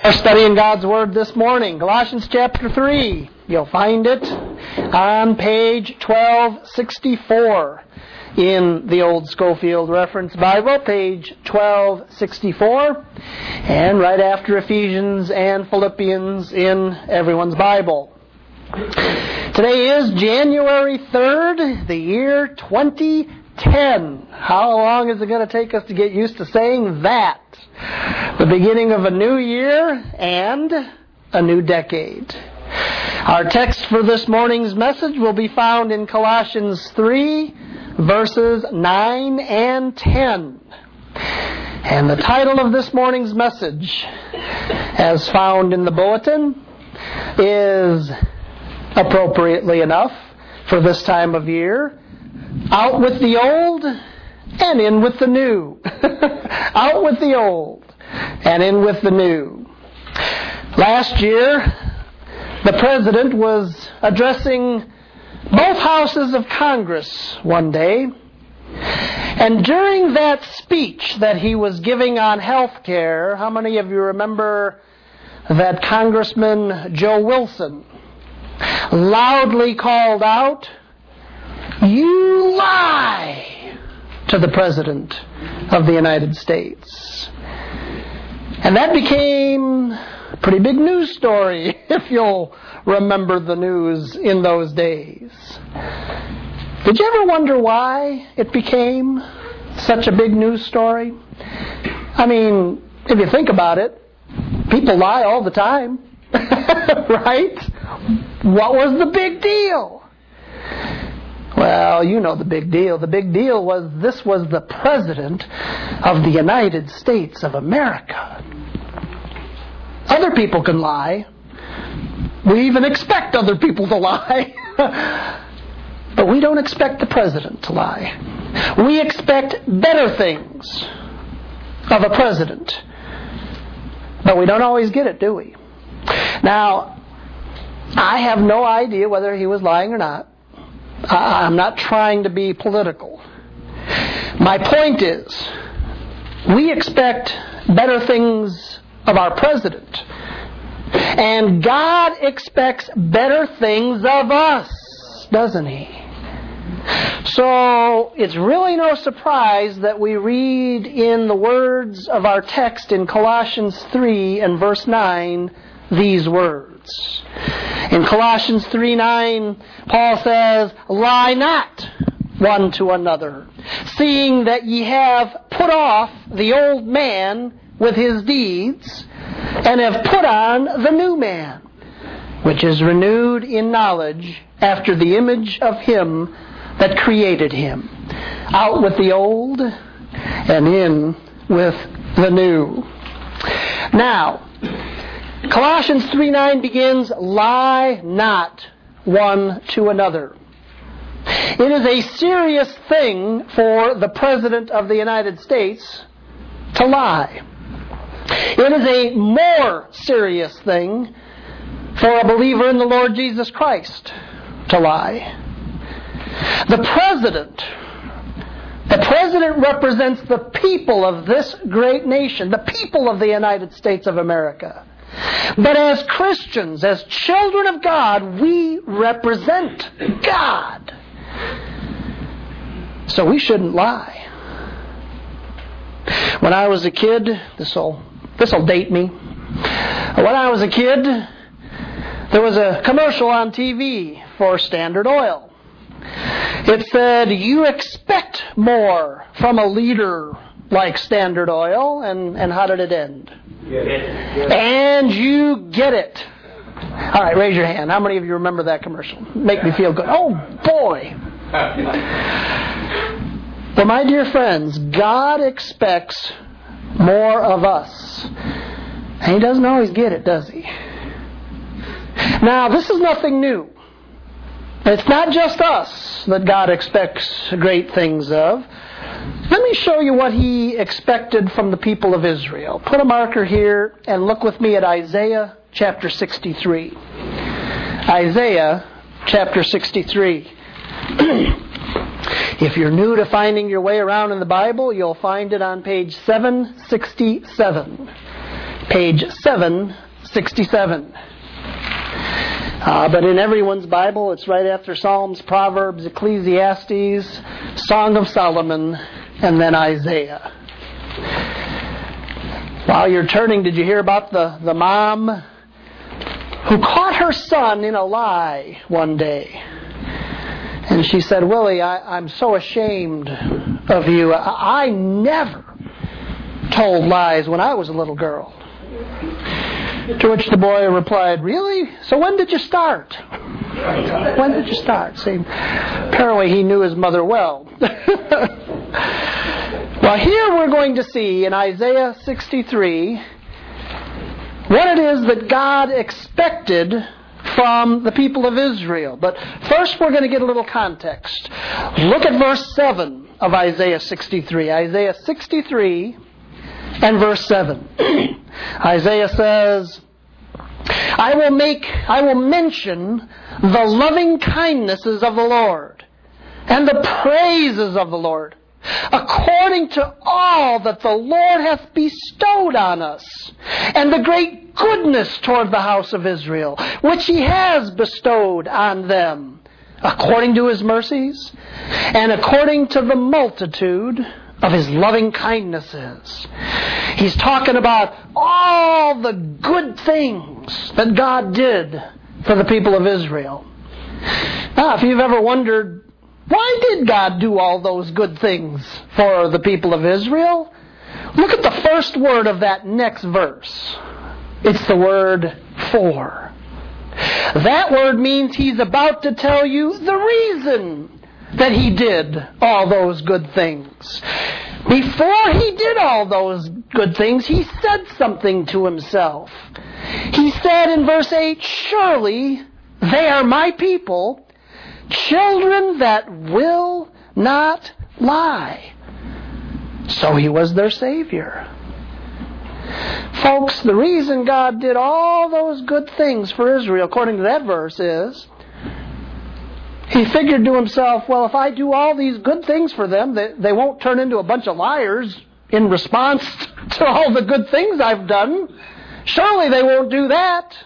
We're studying God's Word this morning, Colossians chapter 3. You'll find it on page 1264 in the old Schofield Reference Bible, page 1264, and right after Ephesians and Philippians in everyone's Bible. Today is January 3rd, the year 2010. How long is it going to take us to get used to saying that? The beginning of a new year and a new decade. Our text for this morning's message will be found in Colossians 3, verses 9 and 10. And the title of this morning's message, as found in the bulletin, is, appropriately enough for this time of year, Out with the Old and In with the New. Out with the old and in with the new. Last year, the President was addressing both houses of Congress one day, and during that speech that he was giving on health care, how many of you remember that Congressman Joe Wilson loudly called out, "You lie!" to the President of the United States. And that became a pretty big news story, if you'll remember the news in those days. Did you ever wonder why it became such a big news story? I mean, if you think about it, people lie all the time, right? What was the big deal? Well, you know the big deal. The big deal was this was the President of the United States of America. Other people can lie. We even expect other people to lie. But we don't expect the President to lie. We expect better things of a President. But we don't always get it, do we? Now, I have no idea whether he was lying or not. I'm not trying to be political. My point is, we expect better things of our President. And God expects better things of us, doesn't He? So, it's really no surprise that we read in the words of our text in Colossians 3 and verse 9, these words. In Colossians 3:9, Paul says, "Lie not one to another, seeing that ye have put off the old man with his deeds, and have put on the new man, which is renewed in knowledge after the image of him that created him." Out with the old and in with the new. Now, Colossians 3:9 begins, "Lie not one to another." It is a serious thing for the President of the United States to lie. It is a more serious thing for a believer in the Lord Jesus Christ to lie. The President represents the people of this great nation, the people of the United States of America. But as Christians, as children of God, we represent God. So we shouldn't lie. When I was a kid, this'll date me. When I was a kid, there was a commercial on TV for Standard Oil. It said, "You expect more from a leader like Standard Oil," and how did it end? Get it. "And you get it." All right, raise your hand. How many of you remember that commercial? Make me feel good. Oh, boy. Well, my dear friends, God expects more of us. And He doesn't always get it, does He? Now, this is nothing new. It's not just us that God expects great things of. Let me show you what He expected from the people of Israel. Put a marker here and look with me at Isaiah chapter 63. Isaiah chapter 63. If you're new to finding your way around in the Bible, you'll find it on page 767. page 767. But in everyone's Bible, it's right after Psalms, Proverbs, Ecclesiastes, Song of Solomon, and then Isaiah. While you're turning, did you hear about the mom who caught her son in a lie one day? And she said, Willie, I'm so ashamed of you. I never told lies when I was a little girl. To which the boy replied, really? So when did you start? When did you start? See, apparently he knew his mother well. Well, here we're going to see in Isaiah 63 what it is that God expected from the people of Israel. But first we're going to get a little context. Look at verse 7 of Isaiah 63. Isaiah 63 and verse 7. Isaiah says, I will mention the loving kindnesses of the Lord and the praises of the Lord, according to all that the Lord hath bestowed on us, and the great goodness toward the house of Israel, which he has bestowed on them, according to his mercies, and according to the multitude of his loving kindnesses. He's talking about all the good things that God did for the people of Israel. Now, if you've ever wondered, why did God do all those good things for the people of Israel? Look at the first word of that next verse. It's the word for. That word means he's about to tell you the reason that he did all those good things. Before he did all those good things, he said something to himself. He said in verse 8, surely they are my people, children that will not lie. So he was their Savior. Folks, the reason God did all those good things for Israel, according to that verse, is he figured to himself, well, if I do all these good things for them, they won't turn into a bunch of liars in response to all the good things I've done. Surely they won't do that.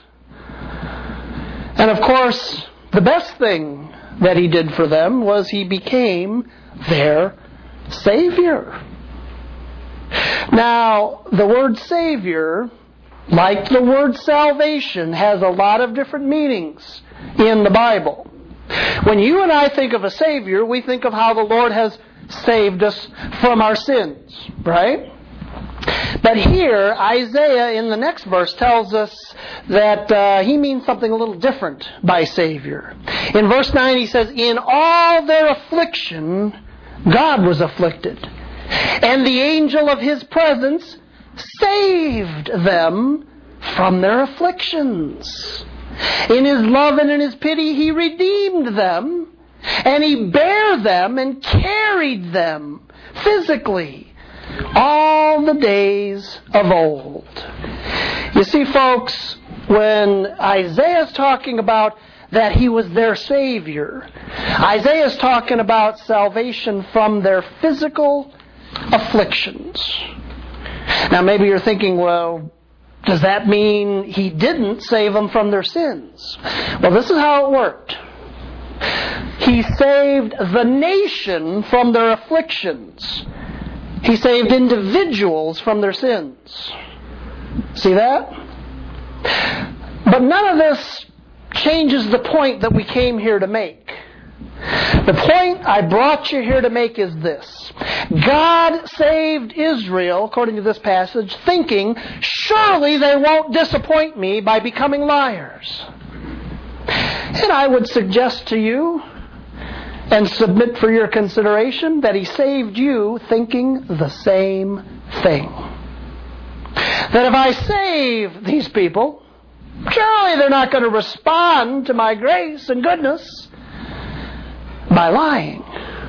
And of course, the best thing that he did for them was he became their Savior. Now, the word Savior, like the word salvation, has a lot of different meanings in the Bible. When you and I think of a Savior, we think of how the Lord has saved us from our sins, right? But here, Isaiah in the next verse tells us that he means something a little different by Savior. In verse 9 he says, in all their affliction, God was afflicted, and the angel of his presence saved them from their afflictions. In his love and in his pity, he redeemed them, and he bare them and carried them physically all the days of old. You see, folks, when Isaiah's talking about that he was their Savior, Isaiah's talking about salvation from their physical afflictions. Now, maybe you're thinking, well, does that mean he didn't save them from their sins? Well, this is how it worked. He saved the nation from their afflictions. He saved individuals from their sins. See that? But none of this changes the point that we came here to make. The point I brought you here to make is this. God saved Israel, according to this passage, thinking, surely they won't disappoint me by becoming liars. And I would suggest to you and submit for your consideration that he saved you thinking the same thing. That if I save these people, surely they're not going to respond to my grace and goodness by lying.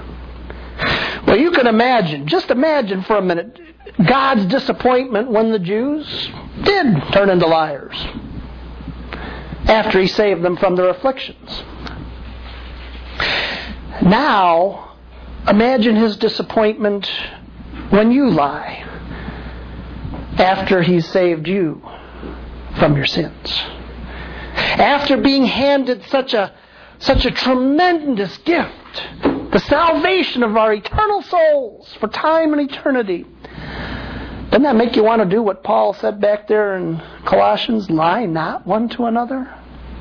Well, you can imagine, just imagine for a minute, God's disappointment when the Jews did turn into liars after he saved them from their afflictions. Now, imagine his disappointment when you lie after He's saved you from your sins. After being handed such a tremendous gift, the salvation of our eternal souls for time and eternity. Doesn't that make you want to do what Paul said back there in Colossians? Lie not one to another.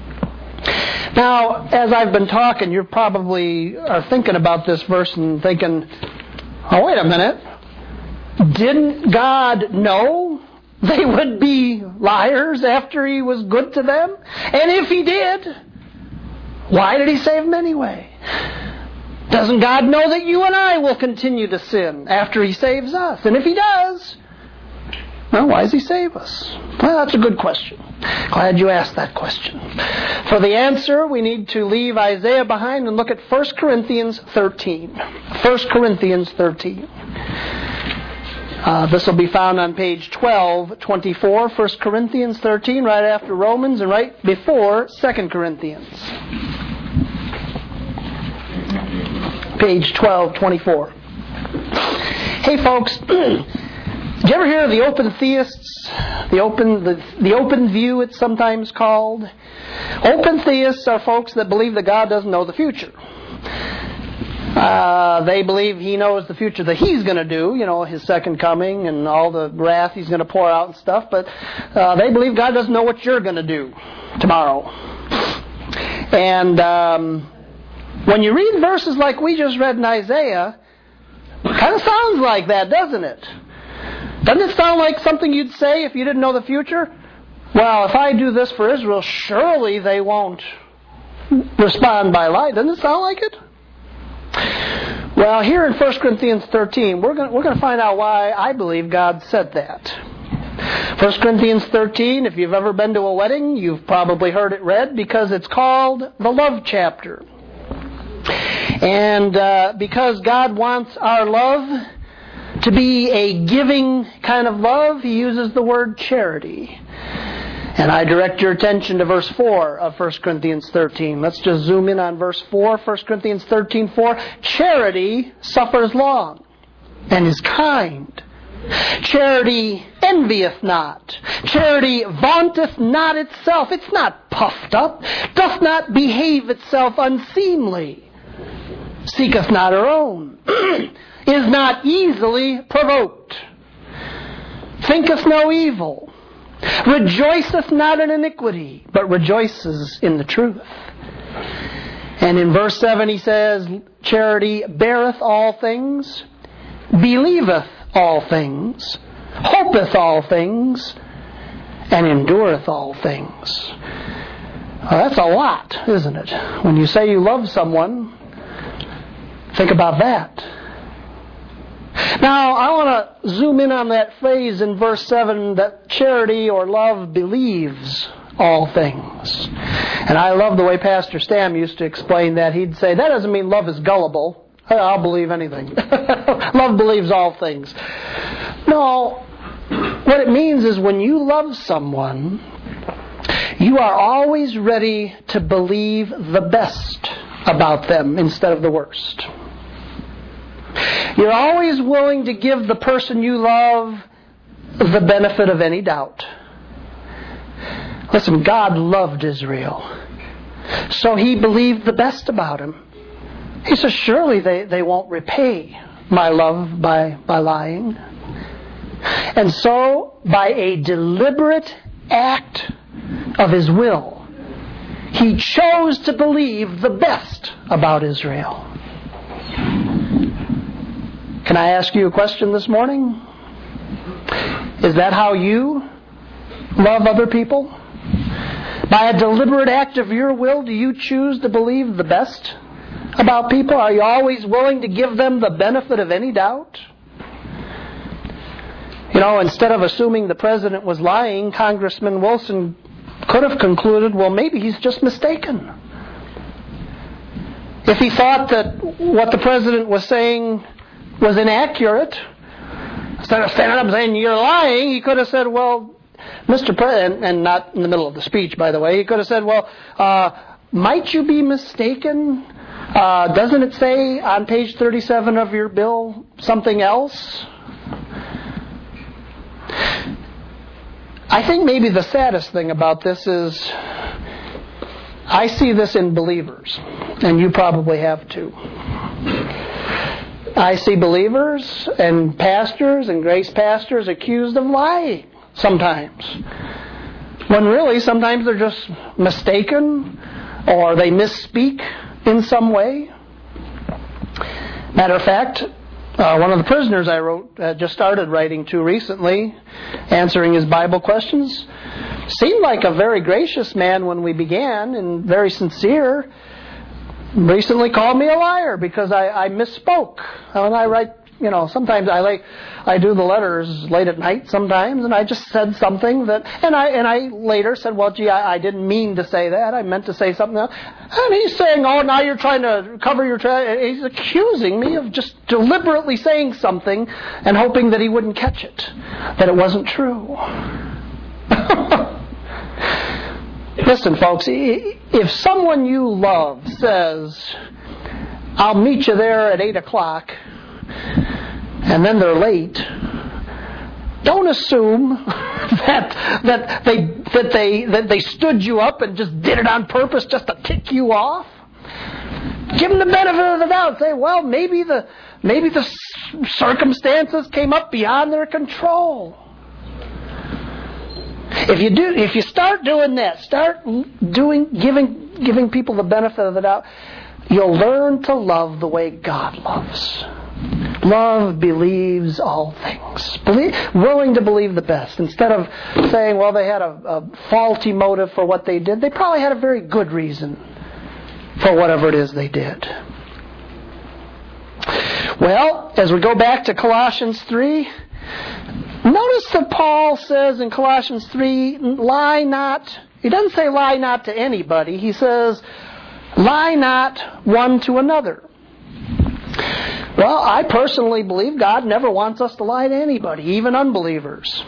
Now, as I've been talking, you probably are thinking about this verse and thinking, oh, wait a minute. Didn't God know they would be liars after He was good to them? And if He did, why did He save them anyway? Doesn't God know that you and I will continue to sin after He saves us? And if He does, well, why does He save us? Well, that's a good question. Glad you asked that question. For the answer, we need to leave Isaiah behind and look at 1 Corinthians 13. 1 Corinthians 13. This will be found on page 1224, 1 Corinthians 13, right after Romans and right before 2 Corinthians. Page 1224. Hey folks, did you ever hear of the open theists? The open view, it's sometimes called. Open theists are folks that believe that God doesn't know the future. They believe He knows the future that He's going to do, His second coming and all the wrath He's going to pour out and stuff, but they believe God doesn't know what you're going to do tomorrow. And when you read verses like we just read in Isaiah, it kind of sounds like that, doesn't it? Doesn't it sound like something you'd say if you didn't know the future? Well, if I do this for Israel, surely they won't respond by light. Doesn't it sound like it? Well, here in 1 Corinthians 13, we're going to find out why I believe God said that. 1 Corinthians 13, if you've ever been to a wedding, you've probably heard it read because it's called the love chapter. And because God wants our love to be a giving kind of love, He uses the word charity. And I direct your attention to verse 4 of 1 Corinthians 13. Let's just zoom in on verse 4, 1 Corinthians 13:4. Charity suffers long and is kind. Charity envieth not. Charity vaunteth not itself. It's not puffed up. Doth not behave itself unseemly. Seeketh not her own. Is not easily provoked. Thinketh no evil. Rejoiceth not in iniquity, but rejoices in the truth. And in verse 7 he says, charity beareth all things, believeth all things, hopeth all things, and endureth all things. Well, that's a lot, isn't it? When you say you love someone, think about that. Now, I want to zoom in on that phrase in verse 7 that charity or love believes all things. And I love the way Pastor Stam used to explain that. He'd say, that doesn't mean love is gullible. I'll believe anything. Love believes all things. No, what it means is when you love someone, you are always ready to believe the best about them instead of the worst. You're always willing to give the person you love the benefit of any doubt. Listen, God loved Israel, so He believed the best about him. He says, surely they won't repay my love by lying. And so, by a deliberate act of His will, He chose to believe the best about Israel. Can I ask you a question this morning? Is that how you love other people? By a deliberate act of your will, do you choose to believe the best about people? Are you always willing to give them the benefit of any doubt? Instead of assuming the president was lying, Congressman Wilson could have concluded, well, maybe he's just mistaken. If he thought that what the president was saying was inaccurate, instead of standing up and saying, you're lying, he could have said, well, Mr. President, and not in the middle of the speech, by the way, he could have said, well, might you be mistaken? Doesn't it say on page 37 of your bill something else? I think maybe the saddest thing about this is I see this in believers, and you probably have too. I see believers and pastors and grace pastors accused of lying sometimes, when really sometimes they're just mistaken or they misspeak in some way. Matter of fact, one of the prisoners I just started writing to recently, answering his Bible questions, seemed like a very gracious man when we began and very sincere. Recently called me a liar because I misspoke. When I write, sometimes I do the letters late at night sometimes, and I just said something that, and I later said, well, gee, I didn't mean to say that. I meant to say something else. And he's saying, oh, now you're trying to cover your tracks. He's accusing me of just deliberately saying something and hoping that he wouldn't catch it, that it wasn't true. Listen, folks, if someone you love says, I'll meet you there at 8 o'clock, and then they're late, don't assume that they stood you up and just did it on purpose just to tick you off. Give them the benefit of the doubt. Say, well, maybe the circumstances came up beyond their control. If you start doing that, giving people the benefit of the doubt, you'll learn to love the way God loves. Love believes all things. Willing to believe the best. Instead of saying, well, they had a faulty motive for what they did, they probably had a very good reason for whatever it is they did. Well, as we go back to Colossians 3, notice that Paul says in Colossians 3, lie not. He doesn't say lie not to anybody. He says, lie not one to another. Well, I personally believe God never wants us to lie to anybody, even unbelievers.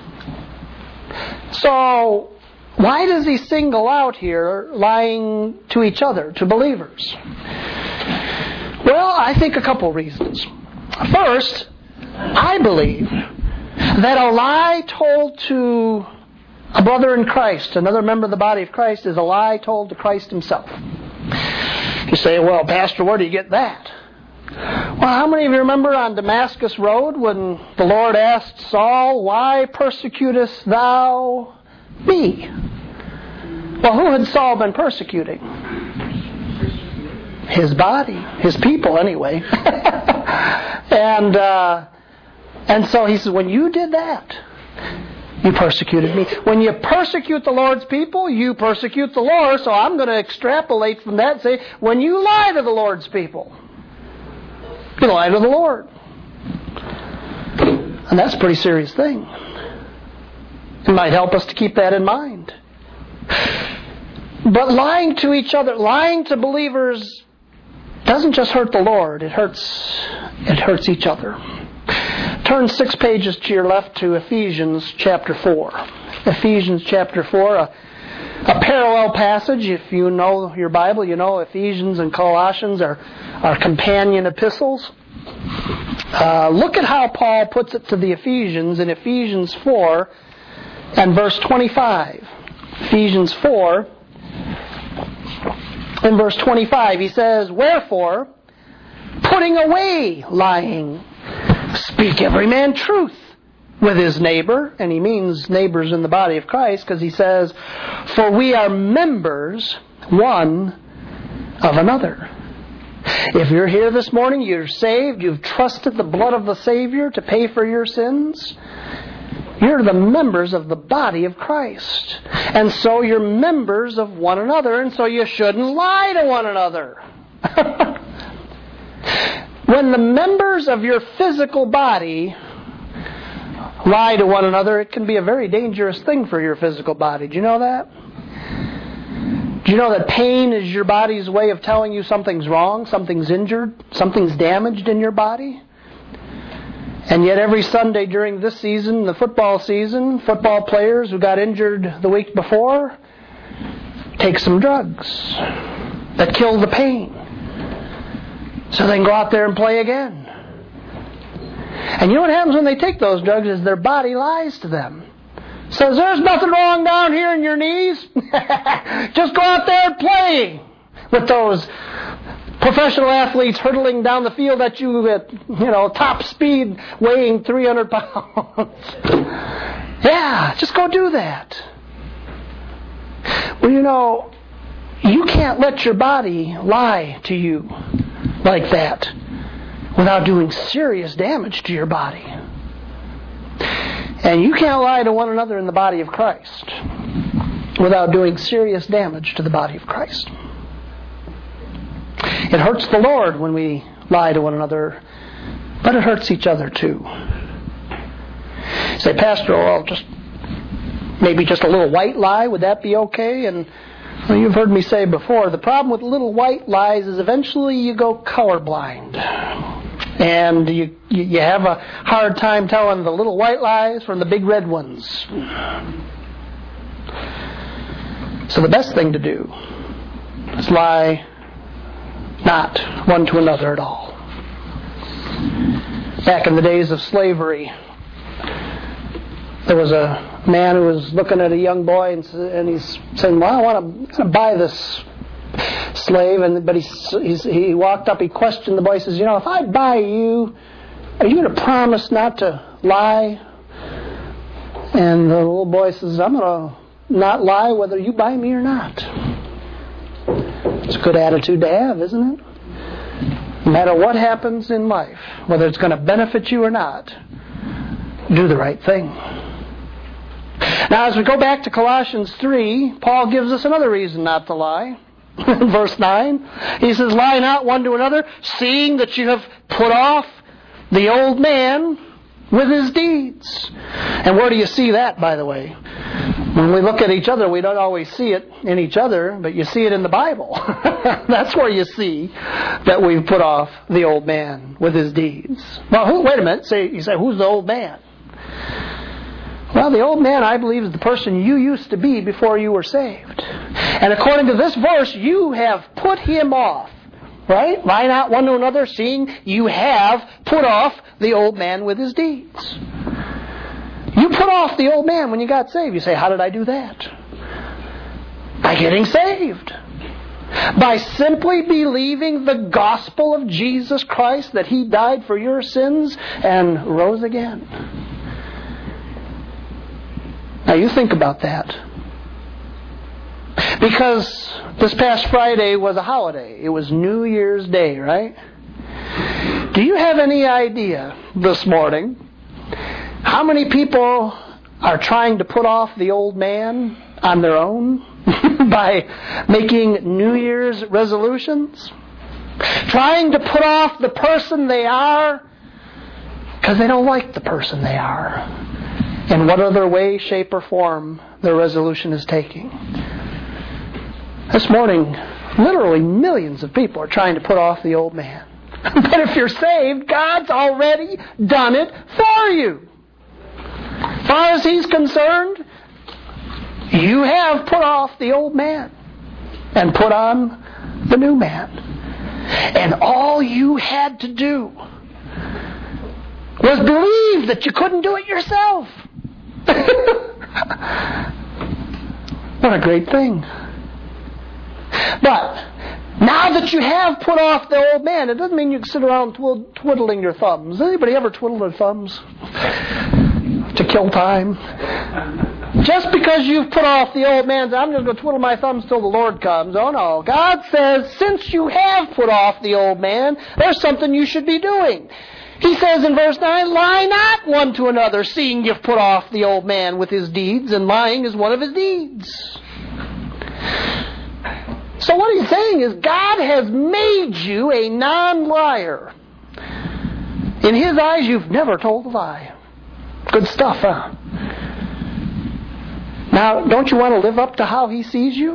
So, why does he single out here lying to each other, to believers? Well, I think a couple reasons. First, I believe that a lie told to a brother in Christ, another member of the body of Christ, is a lie told to Christ himself. You say, well, Pastor, where do you get that? Well, how many of you remember on Damascus Road when the Lord asked Saul, why persecutest thou me? Well, who had Saul been persecuting? His body, his people anyway. And so he says, when you did that, you persecuted me. When you persecute the Lord's people, you persecute the Lord. So I'm going to extrapolate from that and say, when you lie to the Lord's people, you lie to the Lord. And that's a pretty serious thing. It might help us to keep that in mind. But lying to each other, lying to believers, doesn't just hurt the Lord. It hurts each other. Turn 6 pages to your left to Ephesians chapter 4. Ephesians chapter 4, a parallel passage. If you know your Bible, you know Ephesians and Colossians are companion epistles. Look at how Paul puts it to the Ephesians in Ephesians 4 and verse 25. Ephesians 4 in verse 25, he says, wherefore, putting away lying, speak every man truth with his neighbor. And he means neighbors in the body of Christ, because he says, for we are members one of another. If you're here this morning, you're saved, you've trusted the blood of the Savior to pay for your sins, you're the members of the body of Christ. And so you're members of one another, and so you shouldn't lie to one another. When the members of your physical body lie to one another, it can be a very dangerous thing for your physical body. Do you know that? Do you know that pain is your body's way of telling you something's wrong, something's injured, something's damaged in your body? And yet every Sunday during this season, the football season, football players who got injured the week before take some drugs that kill the pain, so they can go out there and play again. And you know what happens when they take those drugs is their body lies to them. Says, there's nothing wrong down here in your knees. Just go out there and play with those professional athletes hurtling down the field at you at, top speed, weighing 300 pounds. Yeah, just go do that. Well, you can't let your body lie to you like that without doing serious damage to your body. And you can't lie to one another in the body of Christ without doing serious damage to the body of Christ. It hurts the Lord when we lie to one another, but it hurts each other too. You say, Pastor, maybe just a little white lie, would that be okay? And you've heard me say before, the problem with little white lies is eventually you go colorblind. And you have a hard time telling the little white lies from the big red ones. So the best thing to do is lie not one to another at all. Back in the days of slavery, there was a man who was looking at a young boy and he's saying, well, I want to buy this slave, but he walked up, he questioned the boy, he says, if I buy you, are you going to promise not to lie? And the little boy says, I'm going to not lie whether you buy me or not. It's a good attitude to have, isn't it? No matter what happens in life, whether it's going to benefit you or not, do the right thing. Now, as we go back to Colossians 3, Paul gives us another reason not to lie. In verse 9, he says, lie not one to another, seeing that you have put off the old man with his deeds. And where do you see that, by the way? When we look at each other, we don't always see it in each other, but you see it in the Bible. That's where you see that we've put off the old man with his deeds. Well, wait a minute. You say, who's the old man? Well, the old man, I believe, is the person you used to be before you were saved. And according to this verse, you have put him off. Right? Lie not one to another, seeing you have put off the old man with his deeds. You put off the old man when you got saved. You say, how did I do that? By getting saved. By simply believing the gospel of Jesus Christ, that He died for your sins and rose again. Now you think about that. Because this past Friday was a holiday. It was New Year's Day, right? Do you have any idea this morning how many people are trying to put off the old man on their own by making New Year's resolutions? Trying to put off the person they are because they don't like the person they are. In what other way, shape, or form their resolution is taking. This morning, literally millions of people are trying to put off the old man. But if you're saved, God's already done it for you. As far as He's concerned, you have put off the old man and put on the new man. And all you had to do was believe that you couldn't do it yourself. What a great thing. But now that you have put off the old man, it doesn't mean you can sit around twiddling your thumbs. Anybody ever twiddle their thumbs to kill time? Just because you've put off the old man, I'm just going to twiddle my thumbs till the Lord comes. Oh no. God says, since you have put off the old man, there's something you should be doing. He says in verse 9, lie not one to another, seeing you've put off the old man with his deeds, and lying is one of his deeds. So what he's saying is God has made you a non-liar. In His eyes, you've never told a lie. Good stuff, huh? Now, don't you want to live up to how He sees you?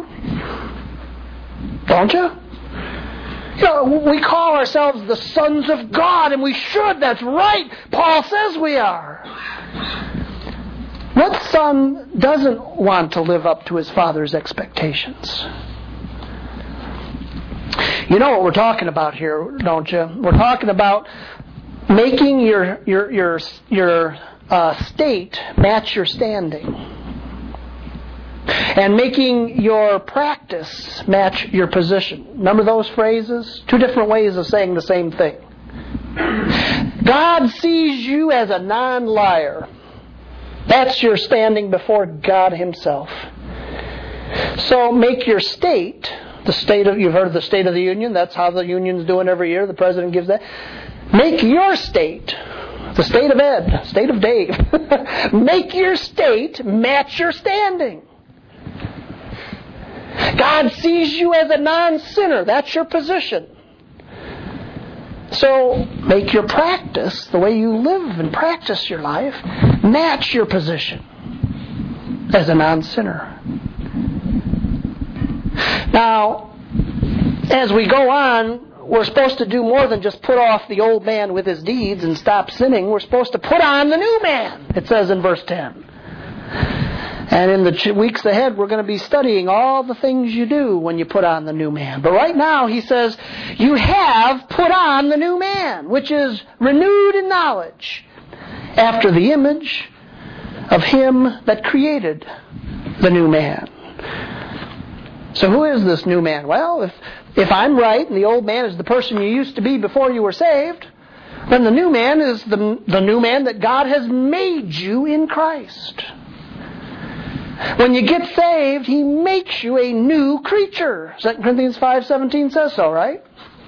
Don't you? We call ourselves the sons of God, and we should. That's right. Paul says we are. What son doesn't want to live up to his father's expectations? You know what we're talking about here, don't you? We're talking about making your state match your standing. and making your practice match your position. Remember those phrases? Two different ways of saying the same thing. God sees you as a non-liar. That's your standing before God Himself. So make your state, you've heard of the State of the Union, that's how the Union's doing every year, the President gives that. Make your state, the state of Ed, state of Dave, make your state match your standing. God sees you as a non-sinner, that's your position. So make your practice, the way you live and practice your life, match your position as a non-sinner. Now, as we go on, we're supposed to do more than just put off the old man with his deeds and stop sinning. We're supposed to put on the new man, it says in verse 10. And in the weeks ahead, we're going to be studying all the things you do when you put on the new man. But right now, he says, you have put on the new man, which is renewed in knowledge, after the image of Him that created the new man. So who is this new man? Well, if I'm right, and the old man is the person you used to be before you were saved, then the new man is the new man that God has made you in Christ. When you get saved, He makes you a new creature. 2 Corinthians 5:17 says so, right?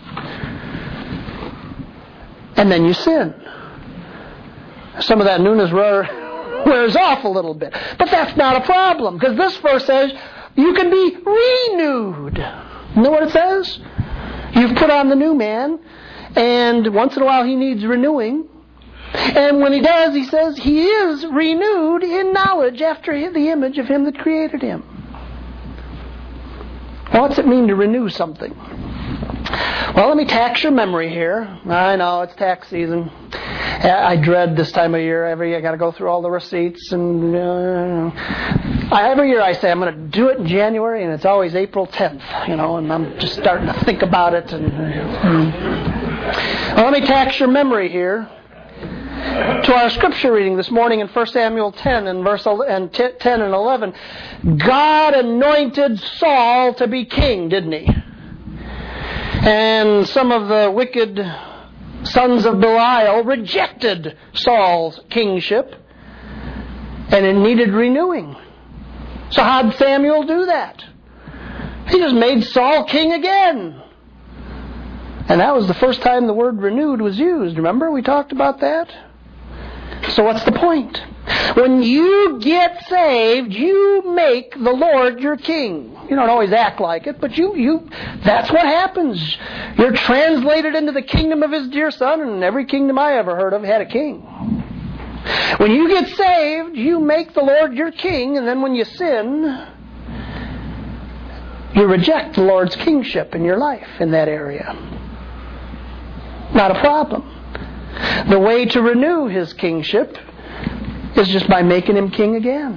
And then you sin. Some of that newness wears off a little bit. But that's not a problem, because this verse says you can be renewed. You know what it says? You've put on the new man, and once in a while He needs renewing. And when He does, He says He is renewed in knowledge after the image of Him that created him. Well, what's it mean to renew something? Well, let me tax your memory here. I know, it's tax season. I dread this time of year. Every year I got to go through all the receipts. And every year I say I'm going to do it in January, and it's always April 10th, and I'm just starting to think about it. Well, let me tax your memory here to our scripture reading this morning in 1 Samuel 10 and verse 10 and 11. God anointed Saul to be king, didn't He? And some of the wicked sons of Belial rejected Saul's kingship, and it needed renewing. So how did Samuel do that? He just made Saul king again. And that was the first time the word renewed was used. Remember, we talked about that? So what's the point? When you get saved, you make the Lord your king. You don't always act like it, but that's what happens. You're translated into the kingdom of His dear Son, and every kingdom I ever heard of had a king. When you get saved, you make the Lord your king, and then when you sin, you reject the Lord's kingship in your life in that area. Not a problem. The way to renew His kingship is just by making Him king again.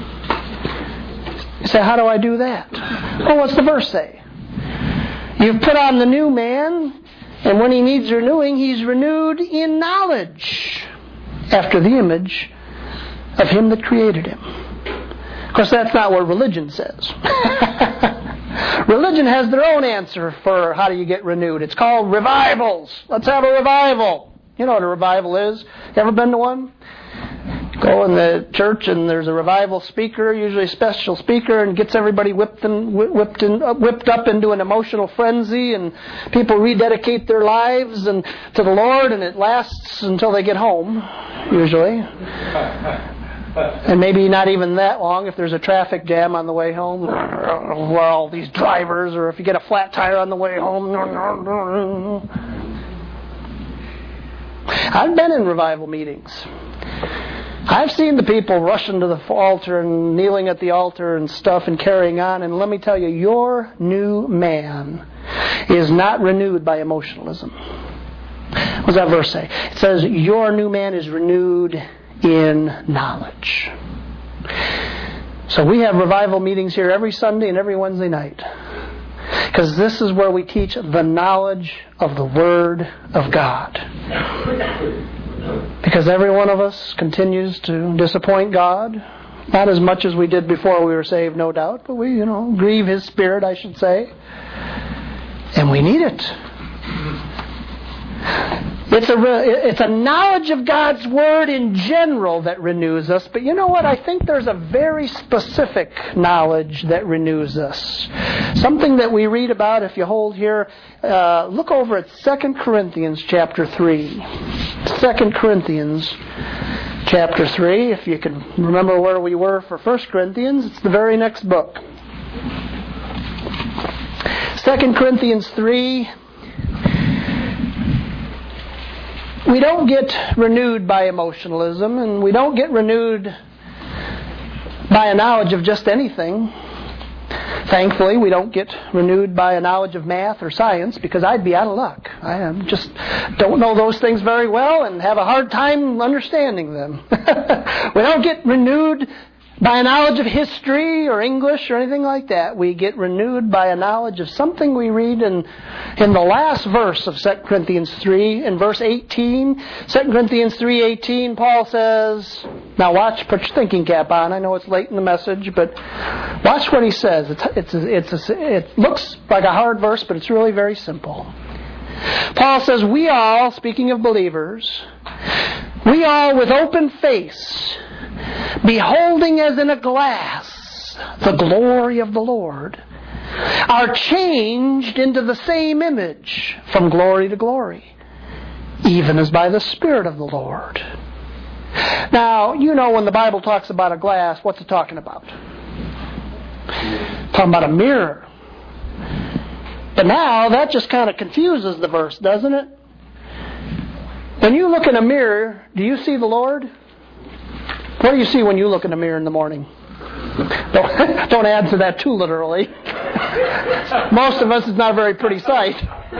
You say, how do I do that? Well, what's the verse say? You've put on the new man, and when he needs renewing, he's renewed in knowledge after the image of Him that created him. Of course, that's not what religion says. Religion has their own answer for how do you get renewed. It's called revivals. Let's have a revival. You know what a revival is? You ever been to one? Go in the church and there's a revival speaker, usually a special speaker, and gets everybody whipped up into an emotional frenzy, and people rededicate their lives to the Lord, and it lasts until they get home, usually. And maybe not even that long if there's a traffic jam on the way home, or all these drivers, or if you get a flat tire on the way home. I've been in revival meetings. I've seen the people rushing to the altar and kneeling at the altar and stuff and carrying on. And let me tell you, your new man is not renewed by emotionalism. What does that verse say? It says, your new man is renewed in knowledge. So we have revival meetings here every Sunday and every Wednesday night. Because this is where we teach the knowledge of the Word of God. Because every one of us continues to disappoint God, Not as much as we did before we were saved, no doubt, but we, grieve His Spirit, I should say. And we need it. It's a knowledge of God's Word in general that renews us. But you know what? I think there's a very specific knowledge that renews us. Something that we read about, if you hold here, look over at 2 Corinthians chapter 3. 2 Corinthians chapter 3. If you can remember where we were for 1 Corinthians, it's the very next book. 2 Corinthians 3. We don't get renewed by emotionalism, and we don't get renewed by a knowledge of just anything. Thankfully, we don't get renewed by a knowledge of math or science, because I'd be out of luck. I just don't know those things very well and have a hard time understanding them. We don't get renewed by a knowledge of history or English or anything like that. We get renewed by a knowledge of something we read in the last verse of 2 Corinthians 3, in verse 18. 2 Corinthians 3:18, Paul says, now watch, put your thinking cap on. I know it's late in the message, but watch what he says. It looks like a hard verse, but it's really very simple. Paul says, we all, speaking of believers, we all with open face, beholding as in a glass the glory of the Lord, are changed into the same image from glory to glory, even as by the Spirit of the Lord. Now, when the Bible talks about a glass, what's it talking about? It's talking about a mirror. But now, that just kind of confuses the verse, doesn't it? When you look in a mirror, do you see the Lord? What do you see when you look in the mirror in the morning? Don't add to that too literally. Most of us, it's not a very pretty sight.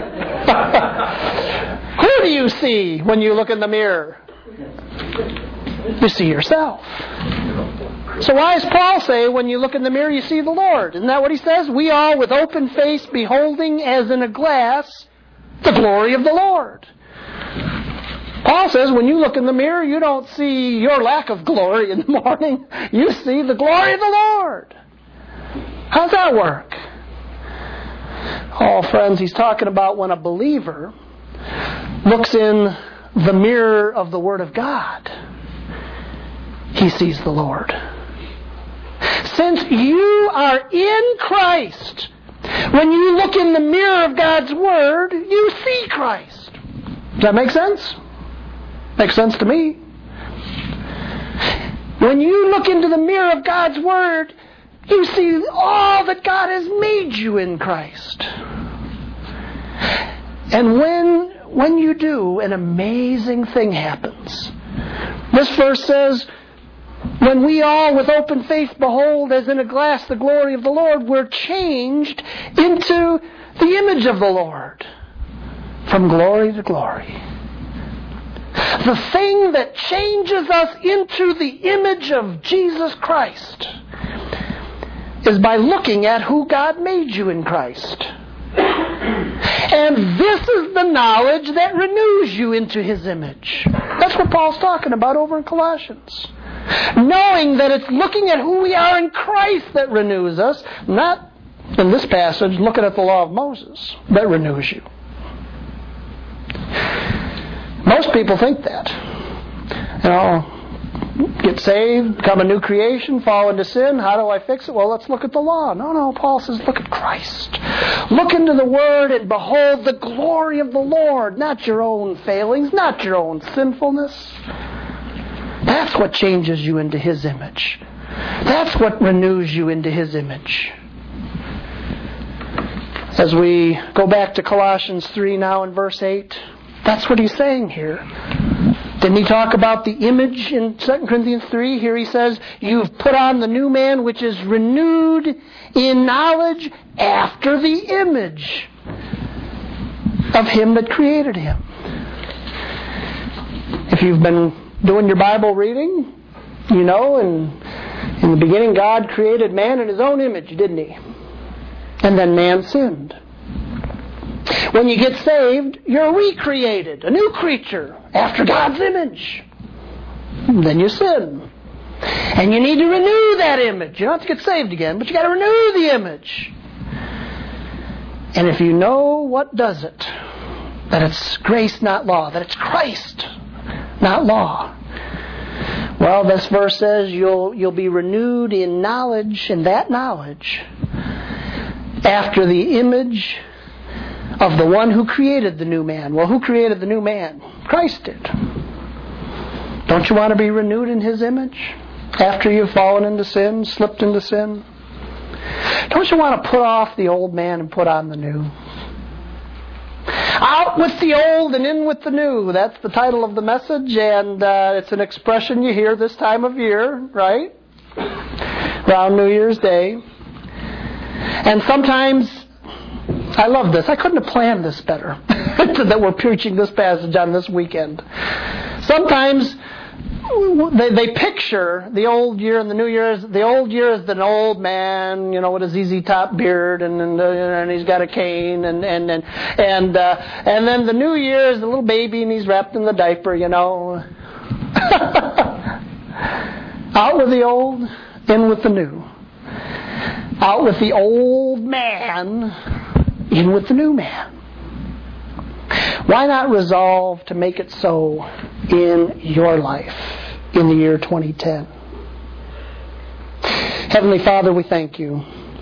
Who do you see when you look in the mirror? You see yourself. So why does Paul say when you look in the mirror you see the Lord? Isn't that what he says? We all with open face beholding as in a glass the glory of the Lord. Paul says when you look in the mirror, you don't see your lack of glory in the morning. You see the glory of the Lord. How's that work? Oh, friends, he's talking about when a believer looks in the mirror of the Word of God, he sees the Lord. Since you are in Christ, when you look in the mirror of God's Word, you see Christ. Does that make sense? Makes sense to me. When you look into the mirror of God's Word, you see all that God has made you in Christ. And when you do, an amazing thing happens. This verse says, when we all with open face behold as in a glass the glory of the Lord, we're changed into the image of the Lord. From glory to glory. The thing that changes us into the image of Jesus Christ is by looking at who God made you in Christ. And this is the knowledge that renews you into His image. That's what Paul's talking about over in Colossians. Knowing that it's looking at who we are in Christ that renews us, not, in this passage, looking at the law of Moses that renews you. Most people think that. Get saved, become a new creation, fall into sin. How do I fix it? Well, let's look at the law. No, Paul says look at Christ. Look into the Word and behold the glory of the Lord, not your own failings, not your own sinfulness. That's what changes you into His image. That's what renews you into His image. As we go back to Colossians 3 now in verse 8, that's what he's saying here. Didn't he talk about the image in 2 Corinthians 3? Here he says, you've put on the new man which is renewed in knowledge after the image of Him that created him. If you've been doing your Bible reading, in the beginning God created man in His own image, didn't He? And then man sinned. When you get saved, you're recreated, a new creature, after God's image. And then you sin. And you need to renew that image. You don't have to get saved again, but you got to renew the image. And if you know what does it, that it's grace, not law, that it's Christ, not law. Well, this verse says you'll be renewed in knowledge, and that knowledge, after the image of the one who created the new man. Well, who created the new man? Christ did. Don't you want to be renewed in His image after you've fallen into sin, slipped into sin? Don't you want to put off the old man and put on the new? Out with the old and in with the new. That's the title of the message, and it's an expression you hear this time of year, right? Around New Year's Day. And sometimes, I love this. I couldn't have planned this better, that we're preaching this passage on this weekend. Sometimes they picture the old year and the New Year's. The old year is an old man, with his ZZ Top beard, and he's got a cane, and then the New Year is the little baby, and he's wrapped in the diaper, Out with the old, in with the new. Out with the old man, in with the new man. Why not resolve to make it so in your life in the year 2010? Heavenly Father, we thank You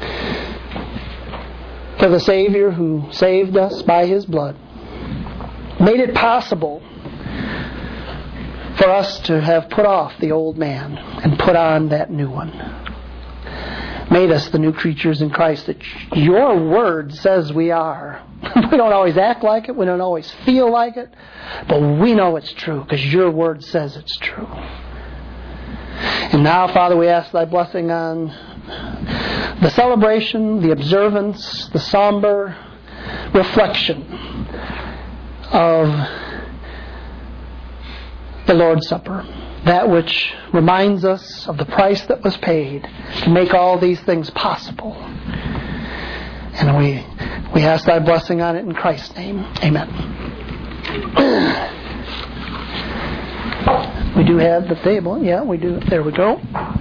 for the Savior who saved us by His blood, made it possible for us to have put off the old man and put on that new one. Made us the new creatures in Christ that Your Word says we are. We don't always act like it. We don't always feel like it. But we know it's true because Your Word says it's true. And now, Father, we ask Thy blessing on the celebration, the observance, the somber reflection of the Lord's Supper. That which reminds us of the price that was paid to make all these things possible. And we ask Thy blessing on it in Christ's name. Amen. We do have the table. Yeah, we do. There we go.